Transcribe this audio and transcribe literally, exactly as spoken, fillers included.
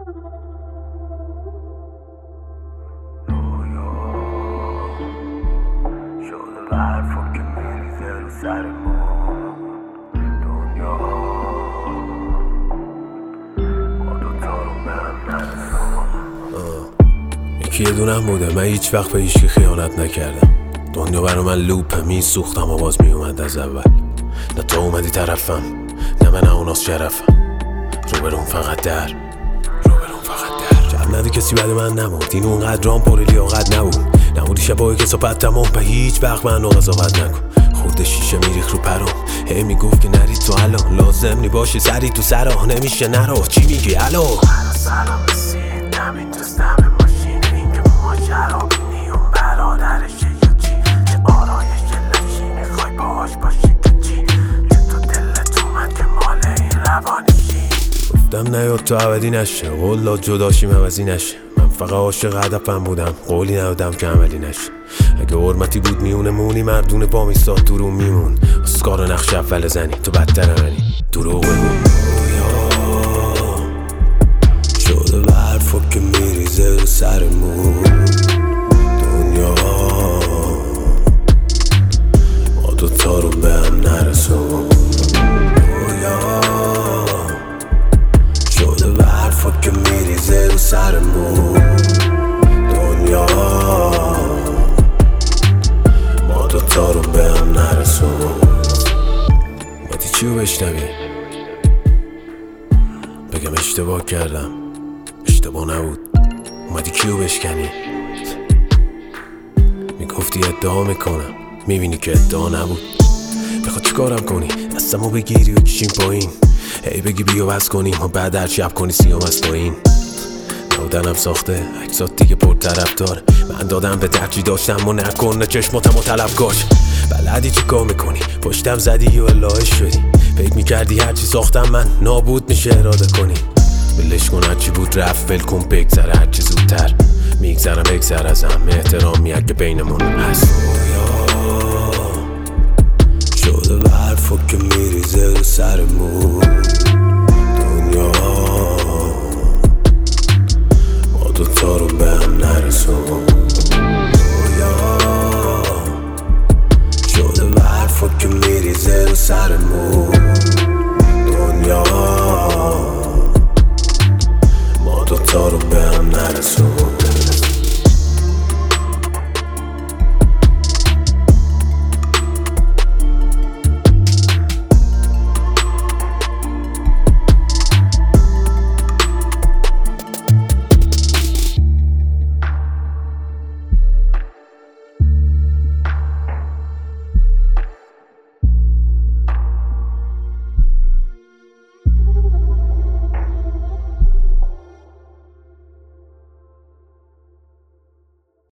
یکی یه دونم بوده، من هیچ وقت به هیچکی خیانت نکردم. دنیا برا من لوپه، می سوختم و باز می اومد از اول. نه تو اومدی طرفم، نه من اوناس شرفم. روبرون فقط در روبرون فقط در جب ندی کسی بعد من نمود. این اونقدر رام پر لیاقت نبود. نبودی شبایی که صحبت تمام به هیچ وقت من قضاوت نکن. خورده شیشه میریخ رو پرام، هی میگفت که نرید تو الان، لازم نی باشه سری تو سرا، نمیشه نرو. چی میگی الو؟ سلام رسید همین دوستم ماشین، این که ماجرا بینی اون برادرشه یا چی؟ چه آرایش لشی میخوای باهاش باشی که چی؟ که تو دلت اومد که مال این روانیشی. گفتم نیاد تو عبدی نشه، قول داد جداشیم عوضی نشه. من فقط عاشق هدفم بودم، قولی ندادم که عملی نشه. اگه حرمتی بود میونه مونی، مردونه با میستاد تو رو میمون. اسکار نقش اول زنی، تو بدتر منی. دروغ بگو شده به حرفا که میریزه رو سرمون. دنیا ما دوتا رو به هم نرسون. دنیا شده به حرفا که میریزه رو سرمون. دنیا ما دوتا رو به هم نرسون. اومدی چی رو بشنوی؟ بگم اشتباه کردم، اشتباه نبود. اومدی کیو بشکنی؟ میگفتی ادعا میکنم، میبینی که ادعا نبود. بخواد چیکارم کنی؟ دستمو بگیری و کشیم پایین، هی بگی بیا بس کنیم و بعد هر شب کنی سیام از پایین. نودنم ساخته عکسات دیگه پر طرفدار. من دادم به درچی داشتم و نکن چشماتم و طلب کاش. بلدی چی کار میکنی؟ پشتم زدی و الهش شدی. فکر میکردی هرچی ساختم من نابود میشه اراده کنی. بلش کن هرچی بود رفت، ول کن بگذره هرچی زودتر. میگذرم بگذر ازم، احترامی اگه بینمون هست. شده به حرفا که میریزه رو سرمون.